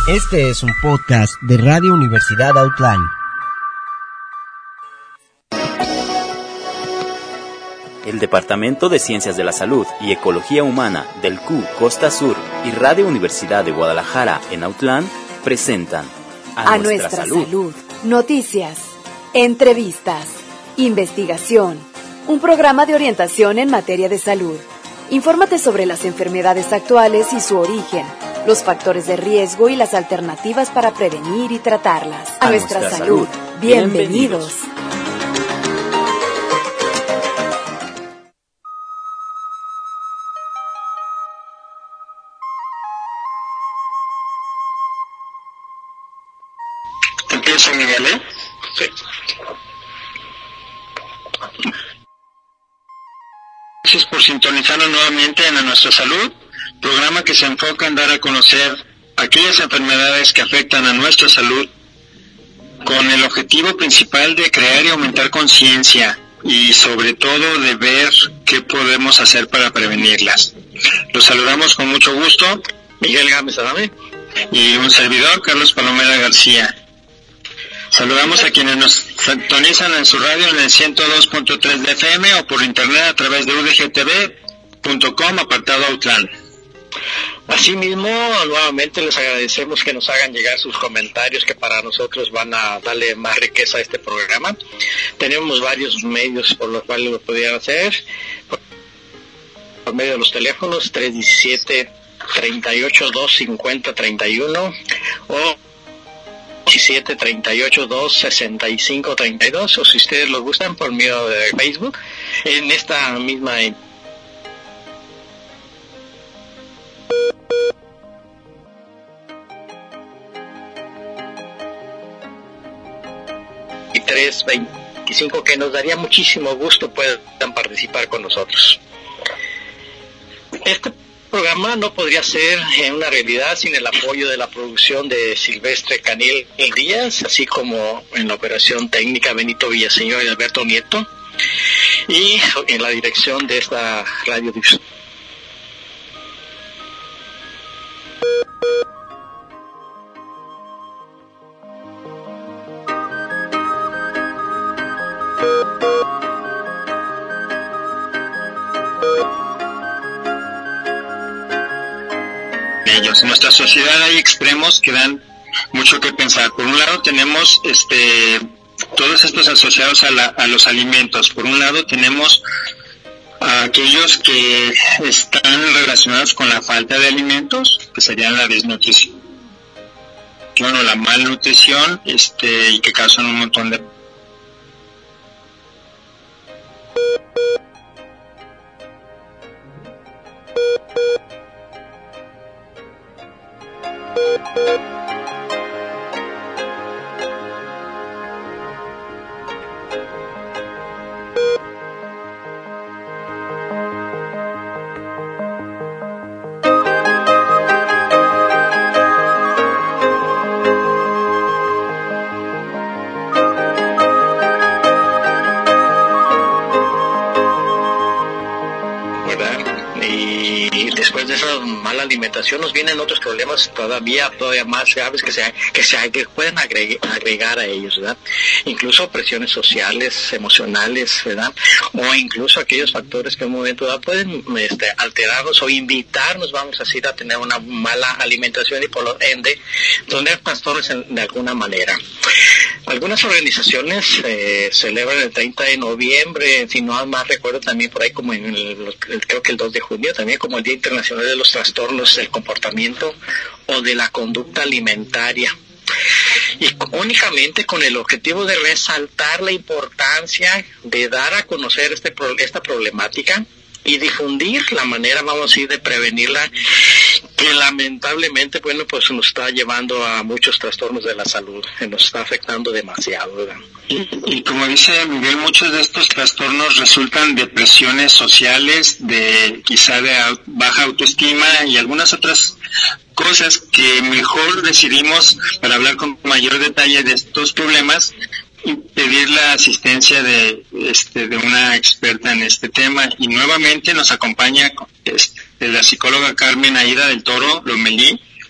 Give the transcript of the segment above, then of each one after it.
Este es un podcast de Radio Universidad Outline. El Departamento de Ciencias de la Salud y Ecología Humana del CU Costa Sur y Radio Universidad de Guadalajara en Outland presentan A Nuestra Salud. Noticias, entrevistas, investigación, un programa de orientación en materia de salud. Infórmate sobre las enfermedades actuales y su origen, los factores de riesgo y las alternativas para prevenir y tratarlas. A nuestra salud. Bienvenidos. ¿Empiezo, Miguel? Sí. Gracias por sintonizarnos nuevamente en A Nuestra Salud, programa que se enfoca en dar a conocer aquellas enfermedades que afectan a nuestra salud, con el objetivo principal de crear y aumentar conciencia y sobre todo de ver qué podemos hacer para prevenirlas. Los saludamos con mucho gusto, Miguel Gámez Adame y un servidor, Carlos Palomera García. Saludamos a quienes nos sintonizan en su radio en el 102.3 de FM o por internet a través de udgtv.com, apartado Outland. Asimismo, nuevamente les agradecemos que nos hagan llegar sus comentarios, que para nosotros van a darle más riqueza a este programa. Tenemos varios medios por los cuales lo pudieran hacer, por medio de los teléfonos 317-38-250-31 o 17-38-265-32, o si ustedes lo gustan por medio de Facebook, en esta misma y 325, que nos daría muchísimo gusto puedan participar con nosotros. Este programa no podría ser una realidad sin el apoyo de la producción de Silvestre Canil Díaz, así como en la operación técnica Benito Villaseñor y Alberto Nieto, y en la dirección de esta radiodifusión. En nuestra sociedad hay extremos que dan mucho que pensar. Por un lado tenemos todos estos asociados a los alimentos. Por un lado tenemos a aquellos que están relacionados con la falta de alimentos, que serían la desnutrición o la malnutrición, y que causan un montón de alimentación. Nos vienen otros problemas todavía más graves que pueden agregar a ellos, ¿verdad? Incluso presiones sociales, emocionales, ¿verdad? O incluso aquellos factores que en un momento dado pueden alterarnos o invitarnos, vamos a decir, a tener una mala alimentación y por lo ende tener trastornos de alguna manera. Algunas organizaciones celebran el 30 de noviembre, si no más recuerdo, también por ahí como creo que el 2 de junio, también como el Día Internacional de los Trastornos del Comportamiento o de la Conducta Alimentaria. Y únicamente con el objetivo de resaltar la importancia de dar a conocer esta problemática y difundir la manera, vamos a decir, de prevenirla, que lamentablemente, pues nos está llevando a muchos trastornos de la salud, que nos está afectando demasiado, ¿verdad? Y como dice Miguel, muchos de estos trastornos resultan de presiones sociales, quizá de baja autoestima y algunas otras cosas que mejor decidimos, para hablar con mayor detalle de estos problemas, y pedir la asistencia de una experta en este tema. Y nuevamente nos acompaña la psicóloga Carmen Aida del Toro Lomelí,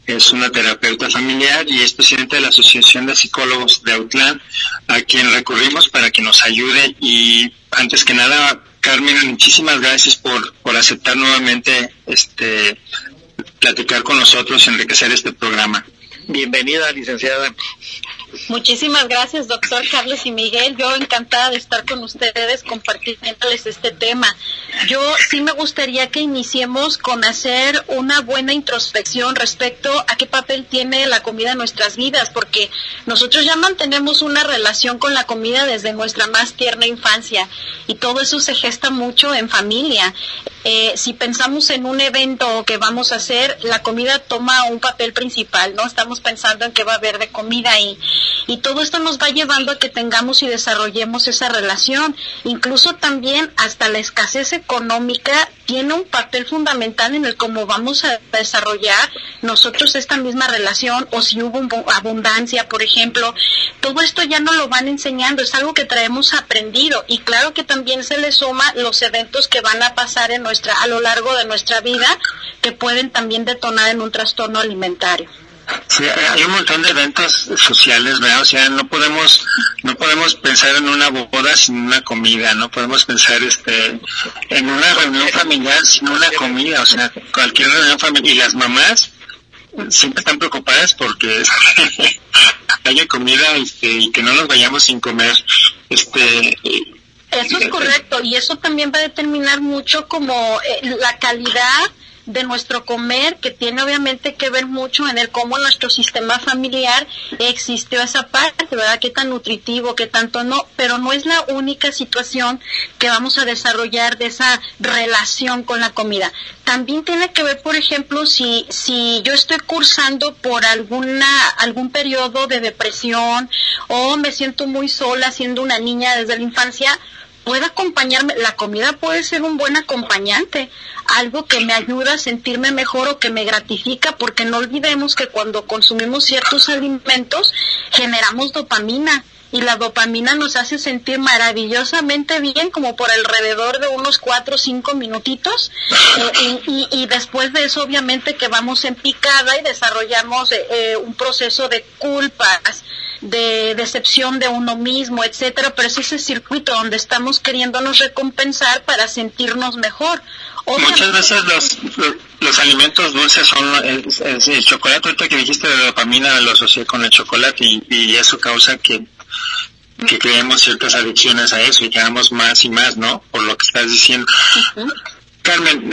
es una terapeuta familiar y es presidenta de la Asociación de Psicólogos de Autlán, a quien recurrimos para que nos ayude. Y antes que nada, Carmen, muchísimas gracias por aceptar nuevamente platicar con nosotros, enriquecer este programa. Bienvenida, licenciada. Muchísimas gracias, doctor Carlos y Miguel. Yo encantada de estar con ustedes compartiéndoles este tema. Yo sí me gustaría que iniciemos con hacer una buena introspección respecto a qué papel tiene la comida en nuestras vidas, porque nosotros ya mantenemos una relación con la comida desde nuestra más tierna infancia y todo eso se gesta mucho en familia. Si pensamos en un evento que vamos a hacer, la comida toma un papel principal, ¿no? Estamos pensando en qué va a haber de comida ahí. Y todo esto nos va llevando a que tengamos y desarrollemos esa relación. Incluso también hasta la escasez económica tiene un papel fundamental en el cómo vamos a desarrollar nosotros esta misma relación, o si hubo abundancia, por ejemplo. Todo esto ya nos lo van enseñando, es algo que traemos aprendido. Y claro que también se le suma los eventos que van a pasar a lo largo de nuestra vida, que pueden también detonar en un trastorno alimentario. Sí, hay un montón de eventos sociales, ¿verdad? O sea, no podemos pensar en una boda sin una comida, no podemos pensar en una reunión familiar sin una comida, o sea, cualquier reunión familiar. Y las mamás siempre están preocupadas porque haya comida y que no nos vayamos sin comer. Eso es correcto, y eso también va a determinar mucho como la calidad de nuestro comer, que tiene obviamente que ver mucho en el cómo nuestro sistema familiar existió esa parte, ¿verdad? Qué tan nutritivo, qué tanto no, pero no es la única situación que vamos a desarrollar de esa relación con la comida. También tiene que ver, por ejemplo, si yo estoy cursando por algún periodo de depresión o me siento muy sola siendo una niña desde la infancia, puede acompañarme, la comida puede ser un buen acompañante, algo que me ayuda a sentirme mejor o que me gratifica, porque no olvidemos que cuando consumimos ciertos alimentos generamos dopamina, y la dopamina nos hace sentir maravillosamente bien, como por alrededor de unos 4 o 5 minutitos, y después de eso obviamente que vamos en picada y desarrollamos un proceso de culpas, de decepción de uno mismo, etcétera, pero es ese circuito donde estamos queriéndonos recompensar para sentirnos mejor. Muchas veces los alimentos dulces son el chocolate. Ahorita que dijiste de dopamina, lo asocié con el chocolate y eso causa que creemos ciertas adicciones a eso y quedamos más y más, ¿no? Por lo que estás diciendo. Uh-huh. Carmen,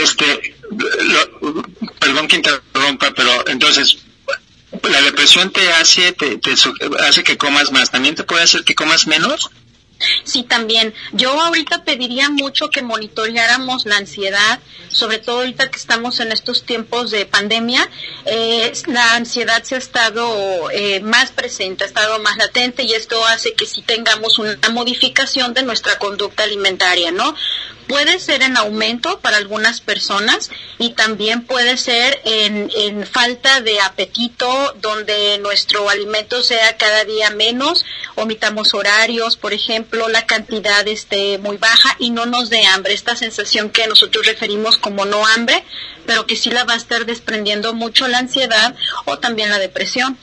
perdón que interrumpa, pero entonces, ¿la depresión te hace que comas más? ¿También te puede hacer que comas menos? Sí, también. Yo ahorita pediría mucho que monitoreáramos la ansiedad, sobre todo ahorita que estamos en estos tiempos de pandemia. La ansiedad se ha estado más presente, ha estado más latente, y esto hace que sí tengamos una modificación de nuestra conducta alimentaria, ¿no? Puede ser en aumento para algunas personas y también puede ser en falta de apetito, donde nuestro alimento sea cada día menos, omitamos horarios, por ejemplo, la cantidad esté muy baja y no nos dé hambre, esta sensación que nosotros referimos como no hambre, pero que sí la va a estar desprendiendo mucho la ansiedad o también la depresión.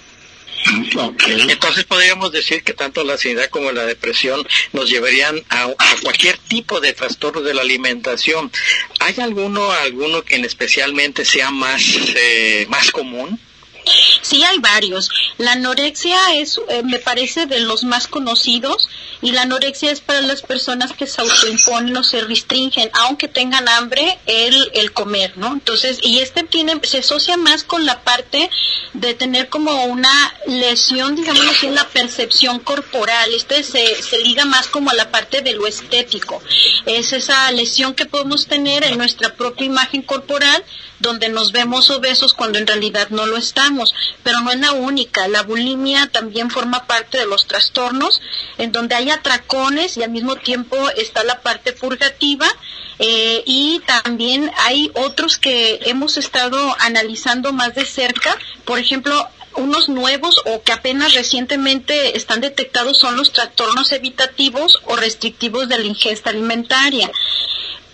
Okay. Entonces podríamos decir que tanto la ansiedad como la depresión nos llevarían a cualquier tipo de trastorno de la alimentación. ¿Hay alguno que especialmente sea más común? Sí, hay varios. La anorexia es, me parece, de los más conocidos, y la anorexia es para las personas que se autoimponen o se restringen, aunque tengan hambre, el comer, ¿no? Entonces, y se asocia más con la parte de tener como una lesión, digamos así, en la percepción corporal. Se liga más como a la parte de lo estético. Es esa lesión que podemos tener en nuestra propia imagen corporal, donde nos vemos obesos cuando en realidad no lo estamos, pero no es la única. La bulimia también forma parte de los trastornos, en donde hay atracones y al mismo tiempo está la parte purgativa, y también hay otros que hemos estado analizando más de cerca. Por ejemplo, unos nuevos o que apenas recientemente están detectados son los trastornos evitativos o restrictivos de la ingesta alimentaria.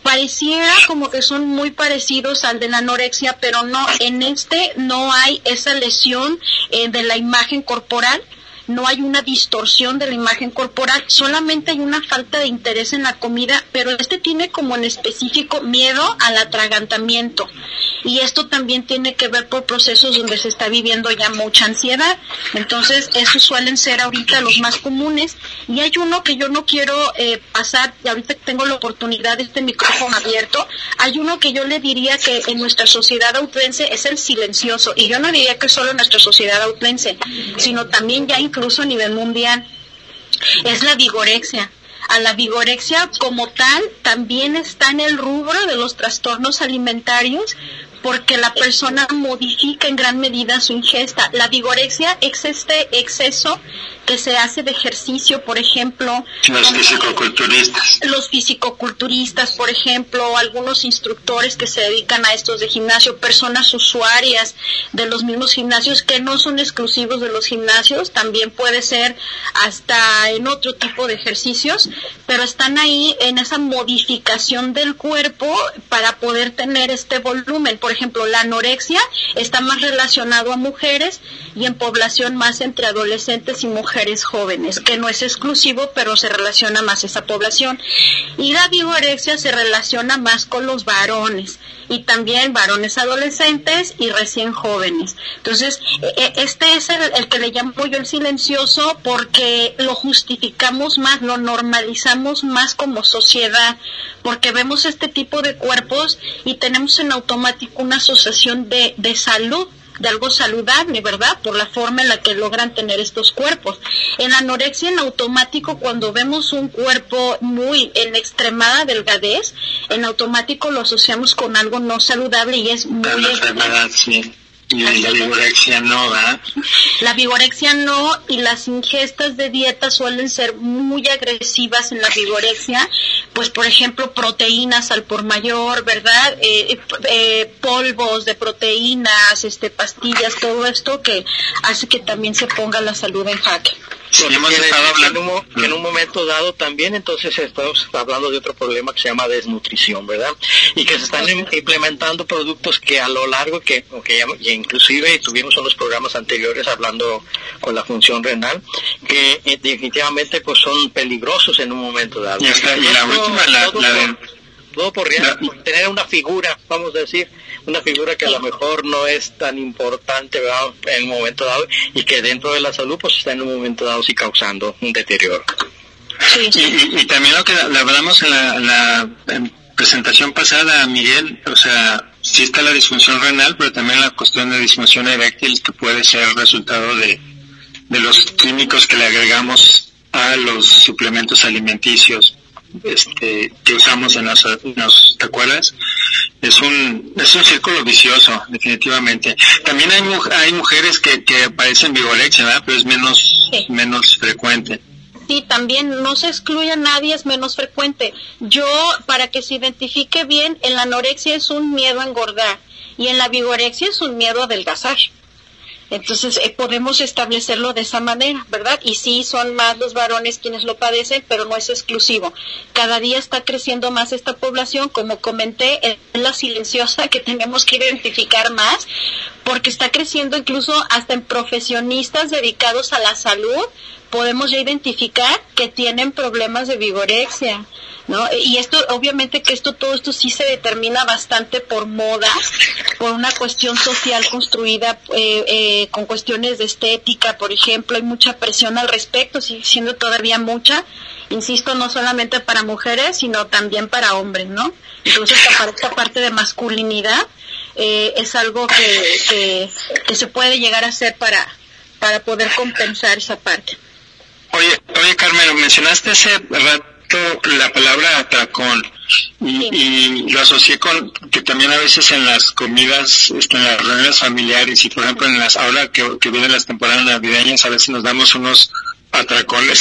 pareciera como que son muy parecidos al de la anorexia, pero no, en no hay esa lesión de la imagen corporal, no hay una distorsión de la imagen corporal, solamente hay una falta de interés en la comida, pero tiene como en específico miedo al atragantamiento. Y esto también tiene que ver por procesos donde se está viviendo ya mucha ansiedad. Entonces, esos suelen ser ahorita los más comunes. Y hay uno que yo no quiero pasar, y ahorita tengo la oportunidad de este micrófono abierto, hay uno que yo le diría que en nuestra sociedad autlense es el silencioso. Y yo no diría que solo en nuestra sociedad autlense, sino también ya incluso a nivel mundial. Es la vigorexia. A la vigorexia como tal también está en el rubro de los trastornos alimentarios, porque la persona modifica en gran medida su ingesta. La vigorexia es este exceso que se hace de ejercicio, por ejemplo. Los fisicoculturistas, por ejemplo, algunos instructores que se dedican a estos de gimnasio, personas usuarias de los mismos gimnasios que no son exclusivos de los gimnasios, también puede ser hasta en otro tipo de ejercicios, pero están ahí en esa modificación del cuerpo para poder tener este volumen. Por ejemplo, la anorexia está más relacionado a mujeres y en población más entre adolescentes y mujeres jóvenes, que no es exclusivo, pero se relaciona más esa población. Y la vigorexia se relaciona más con los varones, y también varones adolescentes y recién jóvenes. Entonces, este es el que le llamo yo el silencioso, porque lo justificamos más, lo normalizamos más como sociedad, porque vemos este tipo de cuerpos y tenemos en automático una asociación de salud, de algo saludable, ¿verdad? Por la forma en la que logran tener estos cuerpos. En la anorexia, en automático, cuando vemos un cuerpo muy en extremada delgadez, en automático lo asociamos con algo no saludable y es muy... La enfermedad, sí. Y la vigorexia no, ¿verdad? La vigorexia no, y las ingestas de dieta suelen ser muy agresivas en la vigorexia, pues por ejemplo proteínas al por mayor, ¿verdad? Polvos de proteínas, pastillas, todo esto que hace que también se ponga la salud en jaque. Sí, hemos estado hablando en un momento dado también, entonces estamos hablando de otro problema que se llama desnutrición, ¿verdad? Y que se están implementando productos que a lo largo, que inclusive tuvimos unos programas anteriores hablando con la función renal, que definitivamente pues son peligrosos en un momento dado. Y la última, todo por tener una figura, vamos a decir, una figura que a lo mejor no es tan importante, ¿verdad?, en un momento dado, y que dentro de la salud pues está en un momento dado sí causando un deterioro. Sí. Y también lo que le hablamos en la presentación pasada, Miguel, o sea, sí está la disfunción renal, pero también la cuestión de disfunción eréctil, que puede ser resultado de los químicos que le agregamos a los suplementos alimenticios que usamos en los, ¿te acuerdas? Es un círculo vicioso, definitivamente. También hay mujeres que padecen vigorexia, ¿verdad? Pero es menos frecuente. Sí, también no se excluye a nadie, es menos frecuente. Yo, para que se identifique bien, en la anorexia es un miedo a engordar y en la vigorexia es un miedo a adelgazar. Entonces podemos establecerlo de esa manera, ¿verdad? Y sí, son más los varones quienes lo padecen, pero no es exclusivo. Cada día está creciendo más esta población, como comenté, es la silenciosa que tenemos que identificar más, porque está creciendo incluso hasta en profesionistas dedicados a la salud. Podemos ya identificar que tienen problemas de vigorexia, ¿no? Y esto, obviamente que todo esto sí se determina bastante por moda, por una cuestión social construida con cuestiones de estética, por ejemplo. Hay mucha presión al respecto, sigue siendo todavía mucha, insisto, no solamente para mujeres, sino también para hombres, ¿no? Entonces, para esta parte de masculinidad es algo que se puede llegar a hacer para poder compensar esa parte. Oye, Carmen, mencionaste hace rato la palabra atracón y lo asocié con que también a veces en las comidas, en las reuniones familiares y por ejemplo ahora que vienen las temporadas navideñas, a veces nos damos unos atracones.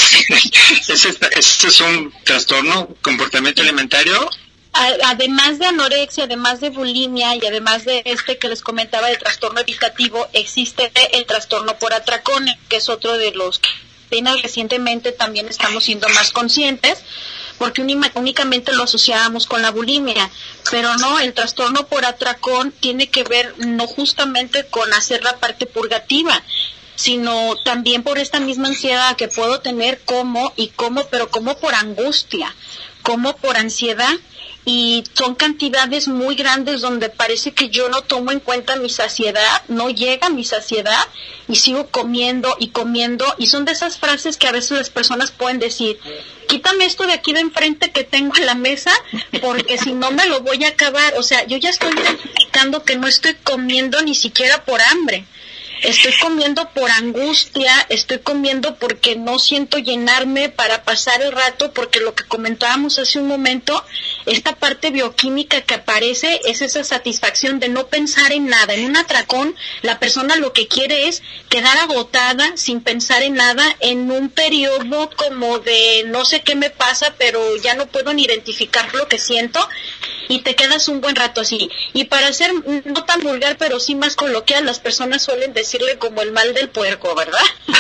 ¿Ese es un trastorno comportamiento alimentario? Además de anorexia, además de bulimia y además de que les comentaba de trastorno evitativo, existe el trastorno por atracones, que es otro de los que apenas recientemente también estamos siendo más conscientes, porque únicamente lo asociábamos con la bulimia, pero no, el trastorno por atracón tiene que ver no justamente con hacer la parte purgativa, sino también por esta misma ansiedad que puedo tener pero como por angustia, como por ansiedad, y son cantidades muy grandes donde parece que yo no tomo en cuenta mi saciedad, no llega mi saciedad y sigo comiendo, y son de esas frases que a veces las personas pueden decir: quítame esto de aquí de enfrente que tengo en la mesa, porque si no me lo voy a acabar. O sea, yo ya estoy identificando que no estoy comiendo ni siquiera por hambre. Estoy comiendo por angustia, estoy comiendo porque no siento llenarme para pasar el rato, porque lo que comentábamos hace un momento, esta parte bioquímica que aparece es esa satisfacción de no pensar en nada. En un atracón, la persona lo que quiere es quedar agotada sin pensar en nada en un periodo como de no sé qué me pasa, pero ya no puedo ni identificar lo que siento, y te quedas un buen rato así. Y para ser no tan vulgar, pero sí más coloquial, las personas suelen decirle como el mal del puerco, ¿verdad?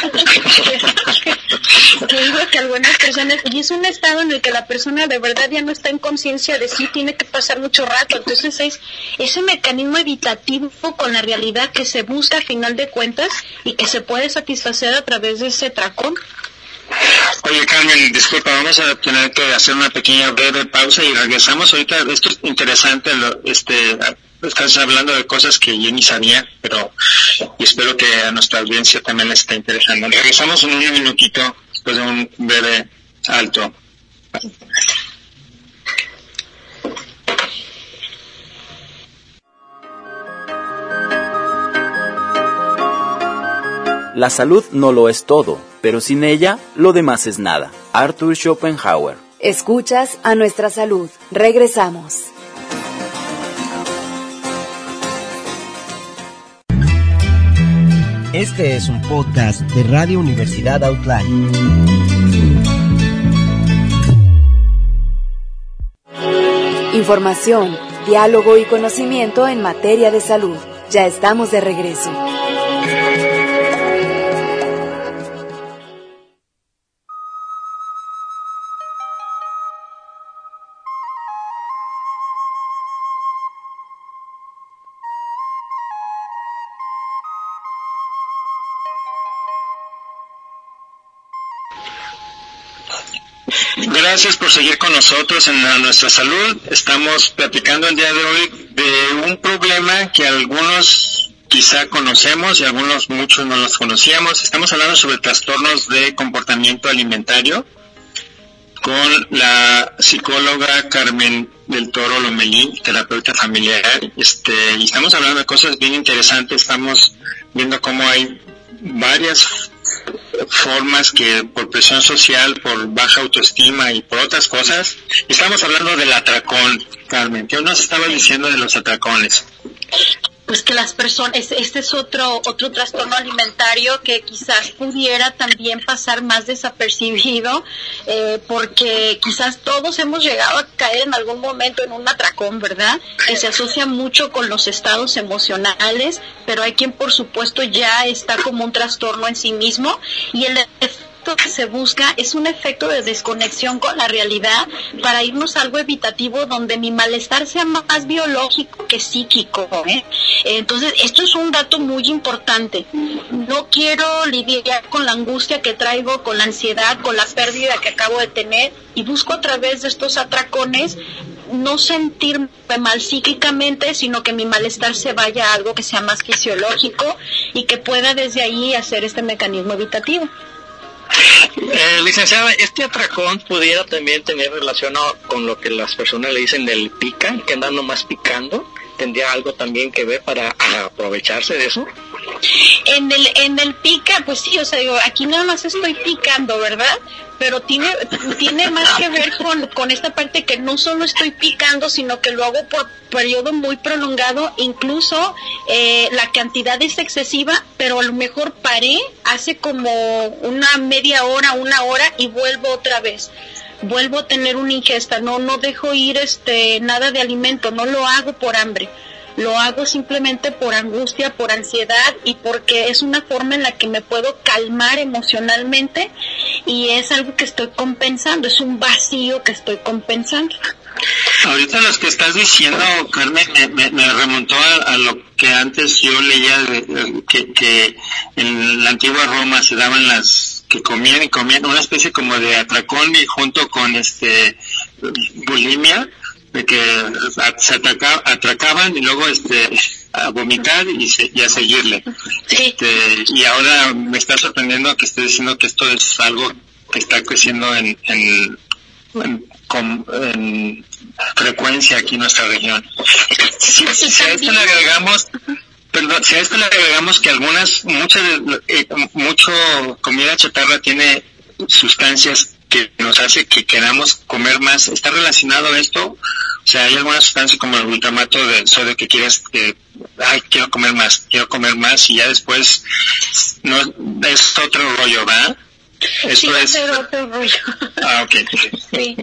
Que digo que algunas personas, y es un estado en el que la persona de verdad ya no está en conciencia de sí, tiene que pasar mucho rato. Entonces es ese mecanismo evitativo con la realidad que se busca a final de cuentas y que se puede satisfacer a través de ese atracón. Oye, Carmen, disculpa, vamos a tener que hacer una pequeña breve pausa y regresamos ahorita. Esto es interesante, estás hablando de cosas que yo ni sabía, y espero que a nuestra audiencia también les esté interesando. Regresamos en un minutito después de un breve alto. La salud no lo es todo, pero sin ella, lo demás es nada. Arthur Schopenhauer. Escuchas a Nuestra Salud. Regresamos. Este es un podcast de Radio Universidad Outline. Información, diálogo y conocimiento en materia de salud. Ya estamos de regreso. Gracias por seguir con nosotros en Nuestra Salud. Estamos platicando el día de hoy de un problema que algunos quizá conocemos y muchos no los conocíamos. Estamos hablando sobre trastornos de comportamiento alimentario con la psicóloga Carmen del Toro Lomelí, terapeuta familiar. Y estamos hablando de cosas bien interesantes. Estamos viendo cómo hay varias formas que por presión social, por baja autoestima y por otras cosas. Estamos hablando del atracón, Carmen. ¿Qué nos estaba diciendo de los atracones? Pues que las personas, este es otro trastorno alimentario que quizás pudiera también pasar más desapercibido, porque quizás todos hemos llegado a caer en algún momento en un atracón, ¿verdad? Que se asocia mucho con los estados emocionales, pero hay quien por supuesto ya está como un trastorno en sí mismo, y el efecto que se busca es un efecto de desconexión con la realidad para irnos a algo evitativo donde mi malestar sea más biológico que psíquico, ¿eh? Entonces esto es un dato muy importante. No quiero lidiar con la angustia que traigo, con la ansiedad, con la pérdida que acabo de tener, y busco a través de estos atracones no sentirme mal psíquicamente, sino que mi malestar se vaya a algo que sea más fisiológico y que pueda desde ahí hacer este mecanismo evitativo. Licenciada, este atracón pudiera también tener relación con lo que las personas le dicen del pica, que andan nomás picando. ¿Tendría algo también que ver para aprovecharse de eso? En el pica, pues sí, o sea, digo, aquí nada más estoy picando, ¿verdad? Pero tiene más que ver con esta parte que no solo estoy picando, sino que lo hago por periodo muy prolongado. Incluso la cantidad es excesiva, pero a lo mejor paré hace como una media hora, una hora, y vuelvo otra vez. Vuelvo a tener una ingesta, no dejo ir nada de alimento, no lo hago por hambre. Lo hago simplemente por angustia, por ansiedad, y porque es una forma en la que me puedo calmar emocionalmente y es algo que estoy compensando, es un vacío que estoy compensando. Ahorita los que estás diciendo, Carmen, me remontó a lo que antes yo leía, que en la antigua Roma se daban que comían una especie como de atracón, y junto con bulimia, de que se atracaban y luego a vomitar y a seguirle. Sí. Y ahora me está sorprendiendo que esté diciendo que esto es algo que está creciendo en frecuencia aquí en nuestra región. Si a esto le agregamos, que mucho comida chatarra tiene sustancias que nos hace que queramos comer más, ¿está relacionado esto? O sea, hay algunas sustancias como el glutamato de sodio que quieres quiero comer más, y ya después no es otro rollo, ¿verdad? Esto es otro rollo. Okay. Sí.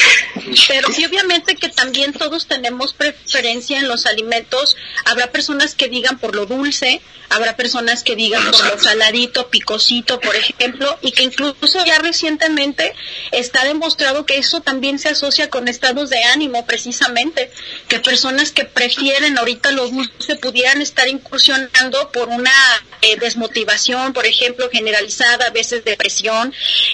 Pero sí, obviamente que también todos tenemos preferencia en los alimentos. Habrá personas que digan por lo dulce, habrá personas que digan por lo saladito, picosito, por ejemplo, y que incluso ya recientemente está demostrado que eso también se asocia con estados de ánimo, precisamente, que personas que prefieren ahorita lo dulce pudieran estar incursionando por una desmotivación, por ejemplo, generalizada, a veces depresión,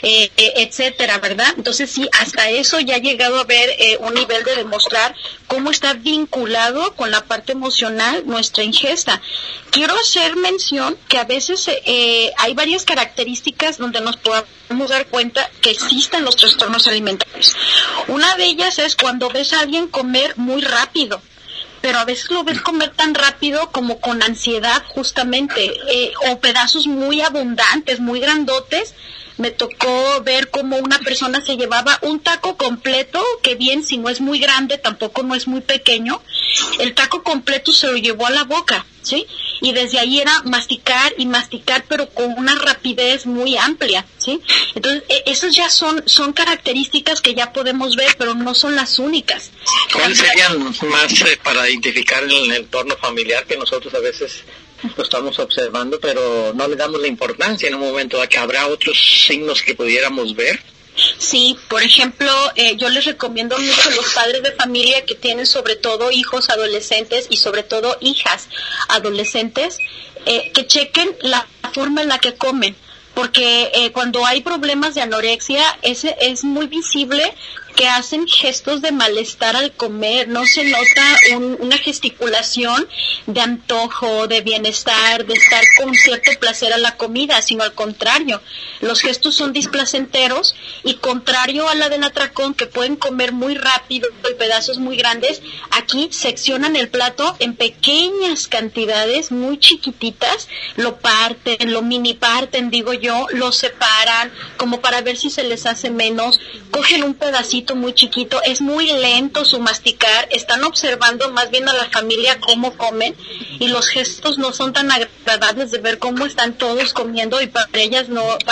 etcétera, ¿verdad? Entonces sí, hasta eso ya ha llegado a haber un nivel de demostrar cómo está vinculado con la parte emocional nuestra ingesta. Quiero hacer mención que a veces hay varias características donde nos podemos dar cuenta que existen los trastornos alimentarios. Una de ellas es cuando ves a alguien comer muy rápido, pero a veces lo ves comer tan rápido como con ansiedad, justamente, o pedazos muy abundantes, muy grandotes. Me tocó ver cómo una persona se llevaba un taco completo, que bien, si no es muy grande, tampoco no es muy pequeño, el taco completo se lo llevó a la boca, ¿sí? Y desde ahí era masticar y masticar, pero con una rapidez muy amplia, ¿sí? Entonces, esas ya son características que ya podemos ver, pero no son las únicas. ¿Cuáles serían más para identificar en el entorno familiar que nosotros a veces lo estamos observando, pero no le damos la importancia en un momento a que habrá otros signos que pudiéramos ver? Sí, por ejemplo, yo les recomiendo mucho a los padres de familia que tienen sobre todo hijos adolescentes y sobre todo hijas adolescentes, que chequen la forma en la que comen, porque cuando hay problemas de anorexia es muy visible que hacen gestos de malestar al comer, no se nota una gesticulación de antojo, de bienestar, de estar con cierto placer a la comida, sino al contrario, los gestos son displacenteros y contrario a la del atracón, que pueden comer muy rápido y pedazos muy grandes, aquí seccionan el plato en pequeñas cantidades, muy chiquititas, lo parten, lo mini parten, digo yo, lo separan como para ver si se les hace menos, cogen un pedacito muy chiquito, es muy lento su masticar, están observando más bien a la familia cómo comen y los gestos no son tan agradables de ver cómo están todos comiendo y para ellas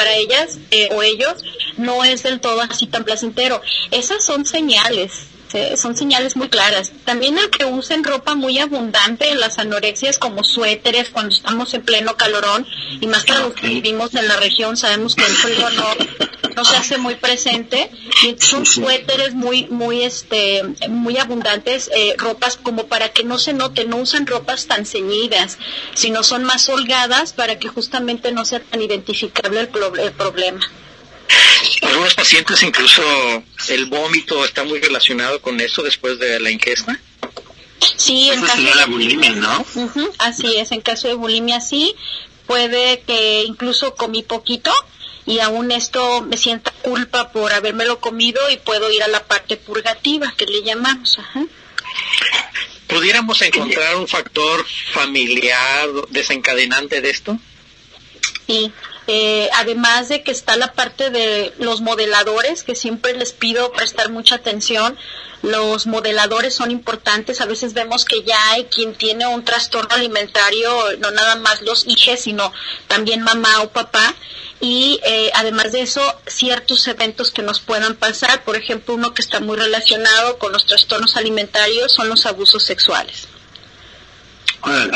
o ellos no es del todo así tan placentero. Esas son señales. Son señales muy claras. También el que usen ropa muy abundante en las anorexias, como suéteres cuando estamos en pleno calorón, y más para los que vivimos en la región sabemos que el frío no se hace muy presente, y son suéteres muy abundantes, ropas como para que no se note, no usan ropas tan ceñidas, sino son más holgadas para que justamente no sea tan identificable el problema. Algunos pacientes incluso el vómito está muy relacionado con eso después de la ingesta. Sí, en caso de la bulimia, ¿no? Así es, en caso de bulimia sí, puede que incluso comí poquito y aún esto me sienta culpa por habérmelo comido y puedo ir a la parte purgativa que le llamamos. ¿Pudiéramos encontrar un factor familiar desencadenante de esto? Sí. Además de que está la parte de los modeladores, que siempre les pido prestar mucha atención. Los modeladores son importantes. A veces vemos que ya hay quien tiene un trastorno alimentario, no nada más los hijos, sino también mamá o papá. Y además de eso, ciertos eventos que nos puedan pasar. Por ejemplo, uno que está muy relacionado con los trastornos alimentarios son los abusos sexuales.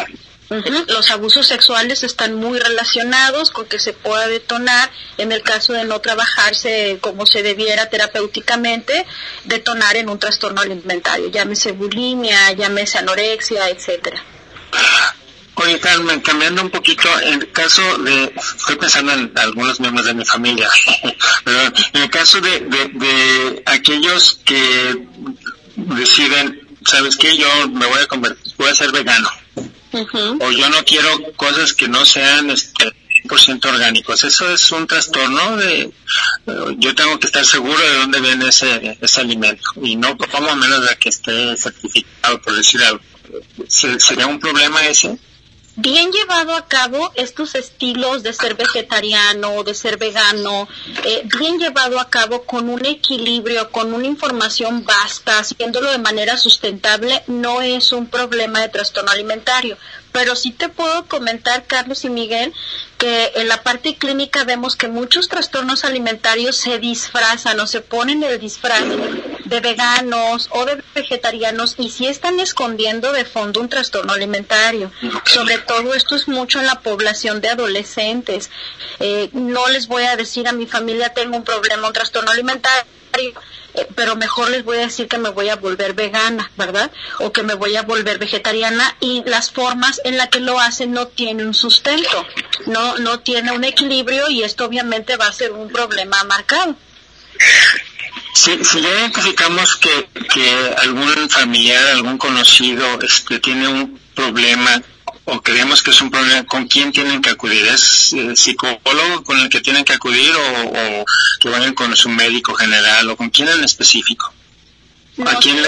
Los abusos sexuales están muy relacionados con que se pueda detonar, en el caso de no trabajarse como se debiera terapéuticamente, detonar en un trastorno alimentario, llámese bulimia, llámese anorexia, etcétera. Oye, Carmen, cambiando un poquito, en el caso de, estoy pensando en algunos miembros de mi familia, pero en el caso de aquellos que deciden, ¿sabes qué? Yo me voy a convertir, voy a ser vegano, o yo no quiero cosas que no sean 100% orgánicos. Eso es un trastorno de, yo tengo que estar seguro de dónde viene ese alimento, y no como a menos de que esté certificado, por decir algo. ¿Sería un problema ese? Bien llevado a cabo estos estilos de ser vegetariano, de ser vegano, bien llevado a cabo con un equilibrio, con una información vasta, haciéndolo de manera sustentable, no es un problema de trastorno alimentario. Pero sí te puedo comentar, Carlos y Miguel, que en la parte clínica vemos que muchos trastornos alimentarios se disfrazan o se ponen el disfraz de veganos o de vegetarianos, y sí están escondiendo de fondo un trastorno alimentario. Sobre todo esto es mucho en la población de adolescentes. No les voy a decir a mi familia tengo un problema, un trastorno alimentario, pero mejor les voy a decir que me voy a volver vegana, ¿verdad? O que me voy a volver vegetariana, y las formas en las que lo hacen no tienen un sustento, no tiene un equilibrio, y esto obviamente va a ser un problema marcado. Si ya identificamos que algún familiar, algún conocido tiene un problema, o creemos que es un problema, ¿con quién tienen que acudir? ¿Es el psicólogo con el que tienen que acudir, o que vayan con su médico general, o con quién en específico? ¿A quién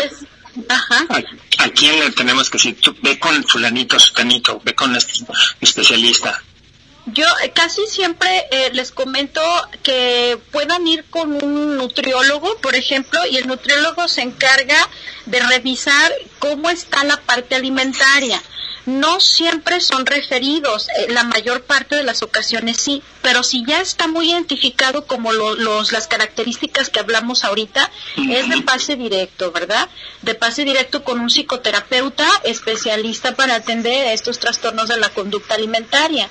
le tenemos que decir? Ve con fulanito, sutanito, ve con este especialista. Yo casi siempre les comento que puedan ir con un nutriólogo, por ejemplo, y el nutriólogo se encarga de revisar cómo está la parte alimentaria. No siempre son referidos, la mayor parte de las ocasiones sí, pero si ya está muy identificado como las características que hablamos ahorita, es de pase directo, ¿verdad? De pase directo con un psicoterapeuta especialista para atender estos trastornos de la conducta alimentaria,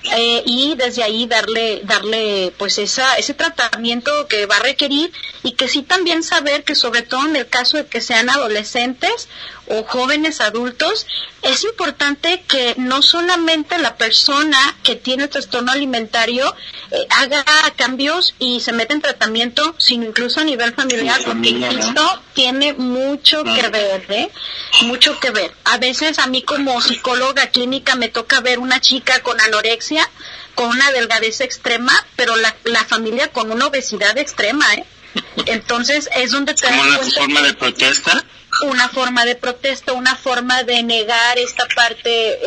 y desde ahí darle pues ese tratamiento que va a requerir, y que sí también saber que sobre todo en el caso de que sean adolescentes o jóvenes adultos, es importante que no solamente la persona que tiene el trastorno alimentario haga cambios y se meta en tratamiento, sino incluso a nivel familiar, porque esto tiene mucho que ver, mucho que ver. A veces a mí como psicóloga clínica me toca ver una chica con anorexia, con una delgadez extrema, pero la familia con una obesidad extrema, Entonces es donde te das cuenta. ¿Como una forma de protesta? Una forma de protesta, una forma de negar esta parte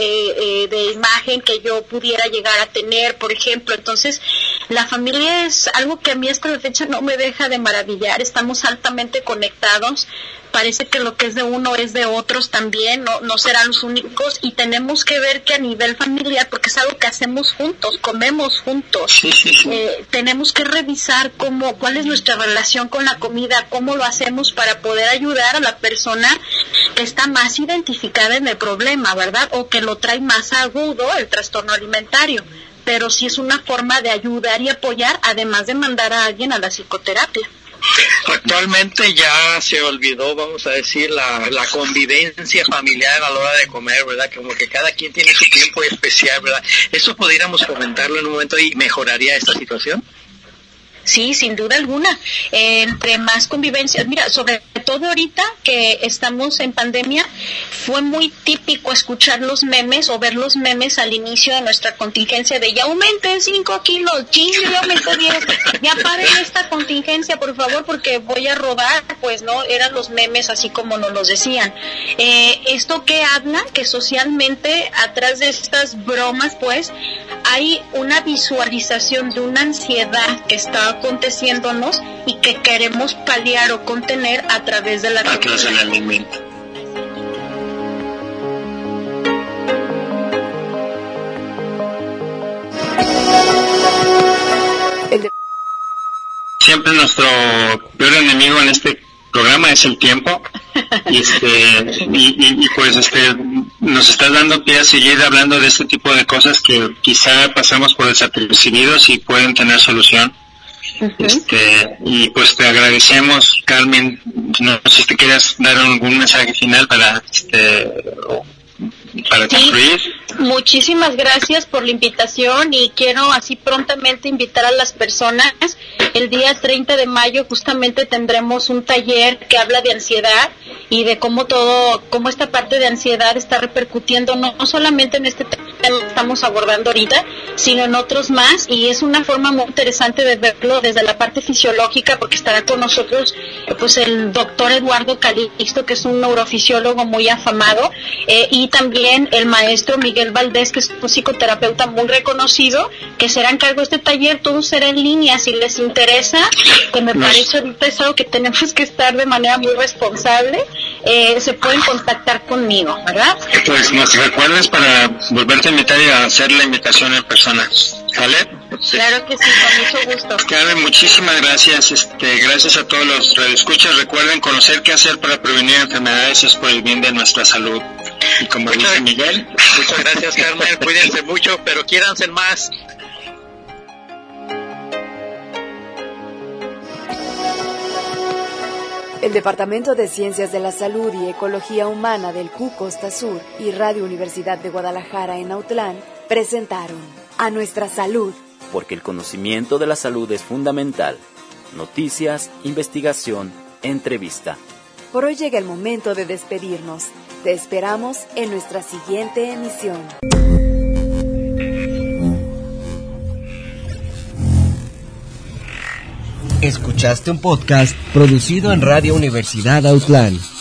de imagen que yo pudiera llegar a tener, por ejemplo. Entonces, la familia es algo que a mí hasta la fecha no me deja de maravillar. Estamos altamente conectados. Parece que lo que es de uno es de otros también, no serán los únicos, y tenemos que ver que a nivel familiar, porque es algo que hacemos juntos, comemos juntos, tenemos que revisar cuál es nuestra relación con la comida, cómo lo hacemos para poder ayudar a la persona que está más identificada en el problema, ¿verdad? O que lo trae más agudo, el trastorno alimentario. Pero sí es una forma de ayudar y apoyar, además de mandar a alguien a la psicoterapia. Actualmente ya se olvidó, vamos a decir, la convivencia familiar a la hora de comer, ¿verdad? Como que cada quien tiene su tiempo especial, ¿verdad? ¿Eso pudiéramos comentarlo en un momento y mejoraría esta situación? Sí, sin duda alguna. Entre más convivencias, mira, sobre todo ahorita que estamos en pandemia, fue muy típico escuchar los memes o ver los memes al inicio de nuestra contingencia de ya aumenté 5 kilos, ya aumenté 10, ya paren esta contingencia, por favor, porque voy a rodar. Pues no, eran los memes así como nos los decían. Esto que habla que socialmente, atrás de estas bromas, pues, hay una visualización de una ansiedad que está aconteciéndonos y que queremos paliar o contener a través de la alimento. Siempre nuestro peor enemigo en este programa es el tiempo, y pues nos estás dando pie a seguir hablando de este tipo de cosas que quizá pasamos por desapercibidos y pueden tener solución. Y pues te agradecemos, Carmen. No sé si te quieras dar algún mensaje final para concluir. Muchísimas gracias por la invitación y quiero así prontamente invitar a las personas. El día 30 de mayo justamente tendremos un taller que habla de ansiedad y de cómo esta parte de ansiedad está repercutiendo no solamente en este tema que estamos abordando ahorita, sino en otros más, y es una forma muy interesante de verlo desde la parte fisiológica, porque estará con nosotros pues el doctor Eduardo Calixto, que es un neurofisiólogo muy afamado, y también el maestro Miguel Valdés, que es un psicoterapeuta muy reconocido, que será en cargo de este taller. Todo será en línea. Si les interesa, que me parece ahorita es algo que tenemos que estar de manera muy responsable, se pueden contactar conmigo, ¿verdad? Pues nos recuerdas para volverte a invitar y a hacer la invitación en persona, ¿vale? Claro que sí, con mucho gusto. Carmen, muchísimas gracias. Gracias a todos los radioescuchas. Recuerden, conocer qué hacer para prevenir enfermedades es por el bien de nuestra salud. Y como dice Miguel. Muchas gracias, Carmen. Cuídense mucho, pero quiéranse más. El Departamento de Ciencias de la Salud y Ecología Humana del CU Costa Sur y Radio Universidad de Guadalajara en Autlán presentaron A Nuestra Salud. Porque el conocimiento de la salud es fundamental. Noticias, investigación, entrevista. Por hoy llega el momento de despedirnos. Te esperamos en nuestra siguiente emisión. Escuchaste un podcast producido en Radio Universidad Autlán.